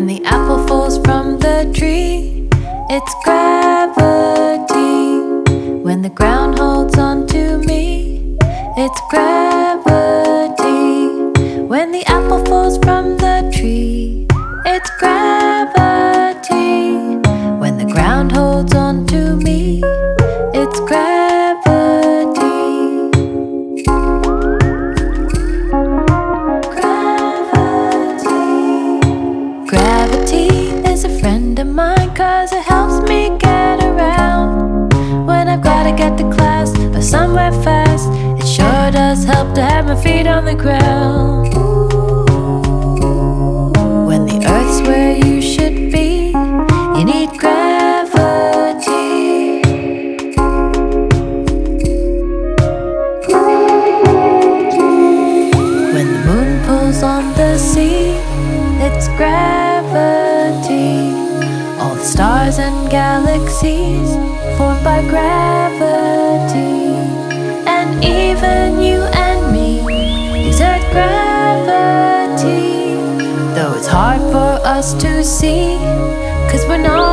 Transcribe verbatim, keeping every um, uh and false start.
When the apple falls from the tree, it's gravity. When the ground holds on to me, it's gravity. When the apple falls from the tree, it's gravity. When the ground holds on to me, it's gravity. Gravity is a friend of mine, 'cause it helps me get around. When I've gotta get to class or somewhere fast, it sure does help to have my feet on the ground. When the earth's where you should be, you need gravity. When the moon pulls on the sea, it's gravity. All the stars and galaxies formed by gravity. And even you and me exert gravity, though it's hard for us to see, 'cause we're not